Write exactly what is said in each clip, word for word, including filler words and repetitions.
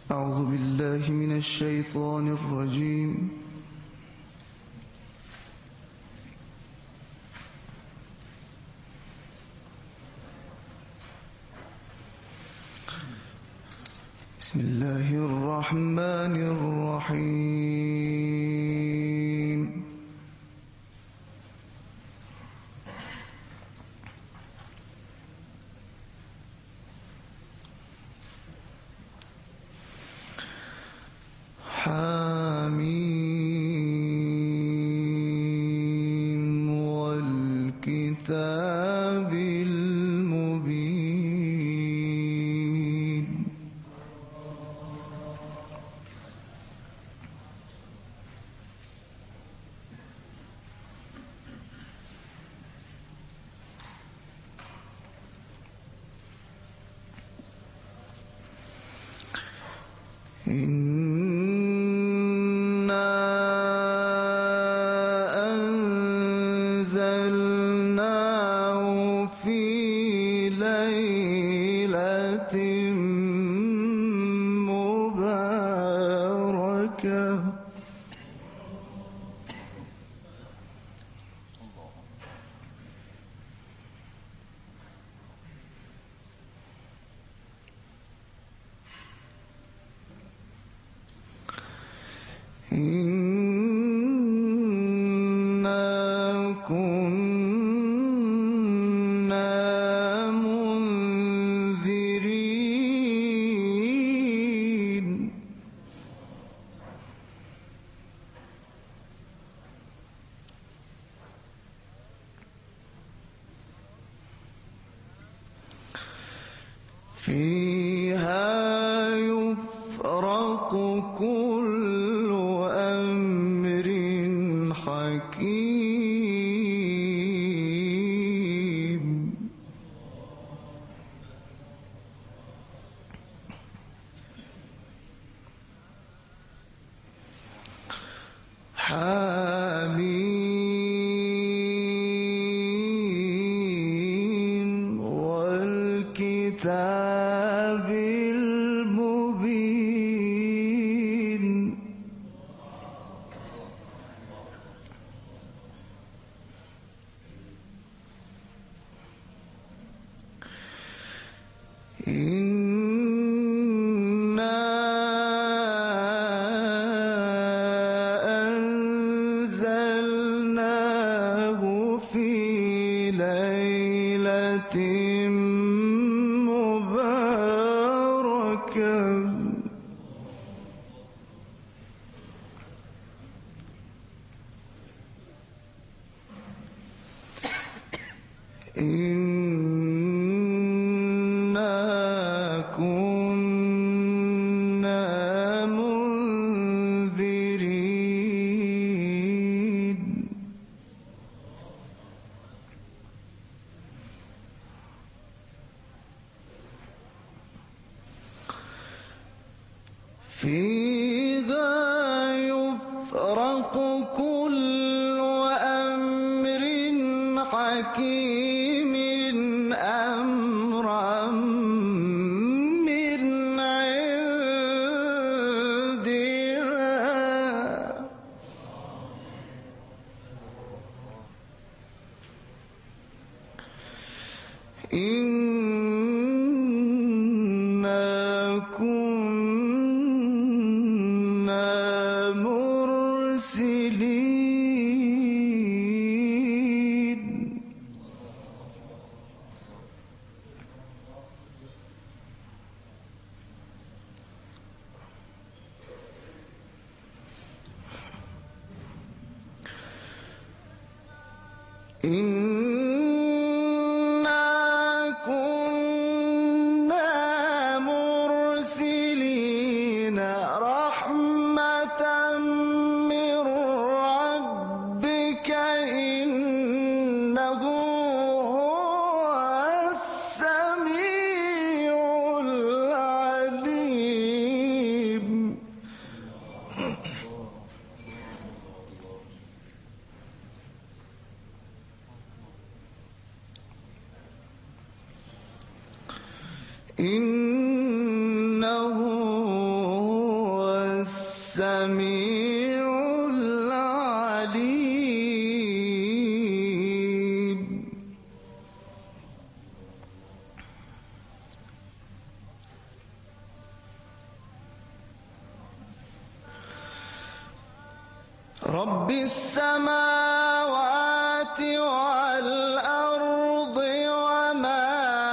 أعوذ بالله من الشيطان الرجيم. بسم الله الرحمن الرحيم. حميم والكتاب المبين. إنا أنزلناه في ليلة مباركة إنا كنا منذرين. فيها يفرق كل أمر حكيم. حميم والكتاب المبين. إنا أنزلناه في ليلة مباركة إنا كنا منذرين. فيها يفرق كل أمر حكيم أمرا من عندنا. إنا كنا مرسلين. إنا كنا مرسلين رحمة من ربك إنه هو السميع العليم. إنه السميع العليم. رب السماوات والأرض وما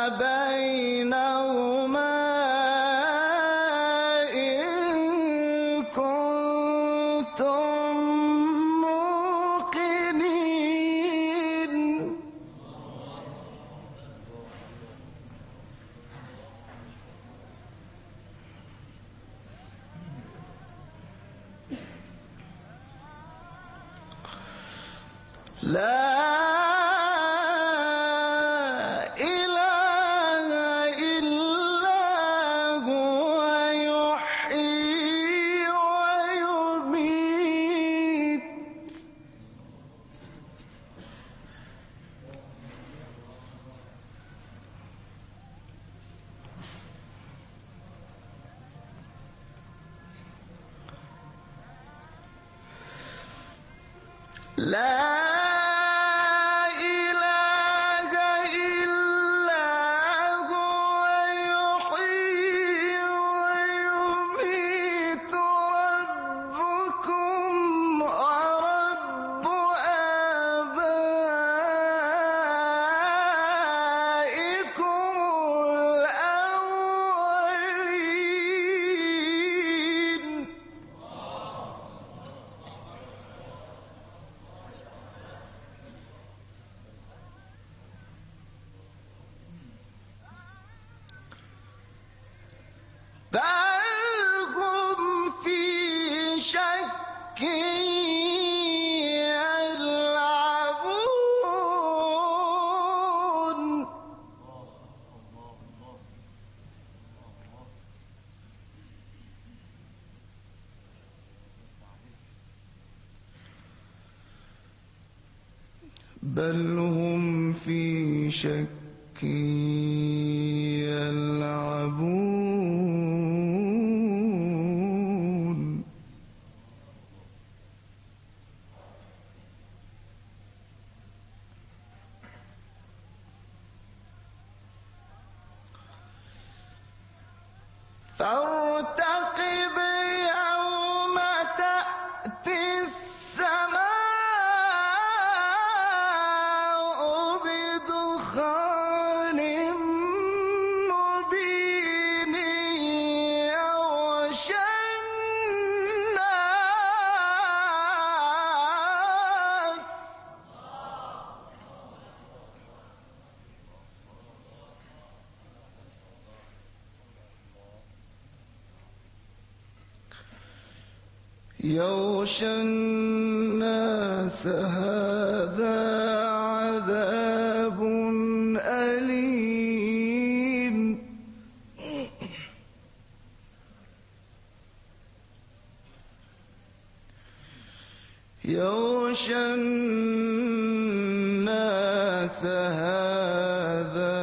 بينهما إن كنتم موقنين. لا إله إلا هو يحيي ويميت. لا بل هم في شك يلعبون. بل هم في شك يلعبون. فارتقب يوم تأتي السماء بدخان مبين يغشى الناس. يغشى الناس هذا عذاب أليم. يغشى الناس هذا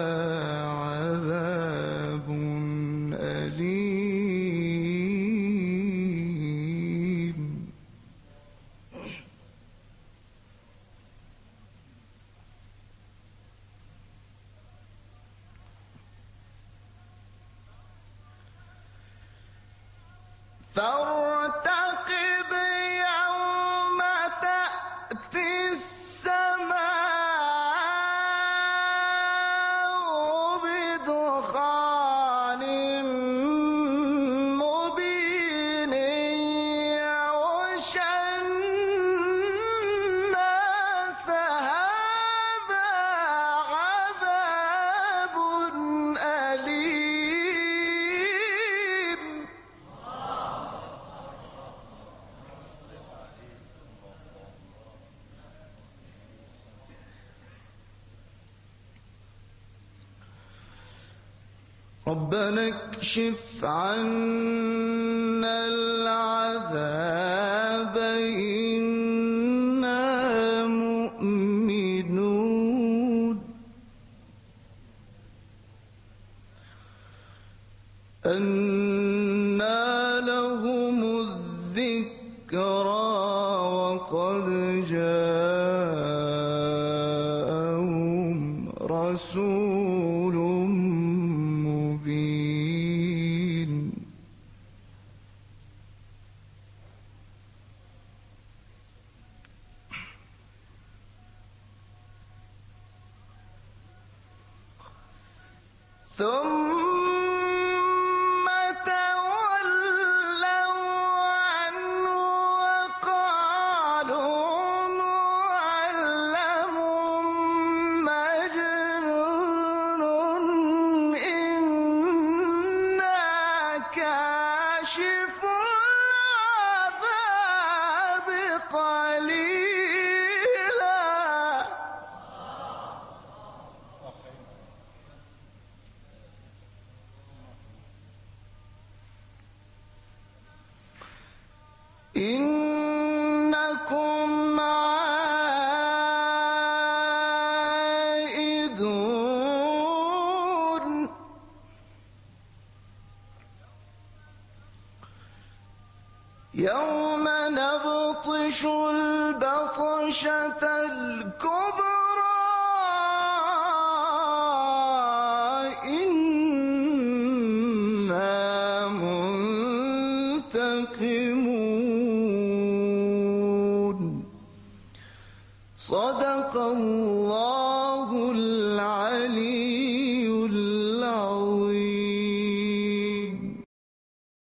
عذاب أليم. فارتقب يوم تأتي السماء بدخان مبين يغشى الناس هذا عذاب أليم. ربنا اكشف عنا العذاب إنا مؤمنون. أنى لهم الذنب الذكرى وقد جاءهم رسول مبين ثم تولوا عنه وقالوا معلم مجنون إنا كاشف العذاب قليلا إنكم عائدون يوم نبطش البطشة الكبرى إنا منتقمون صدق الله العظيم.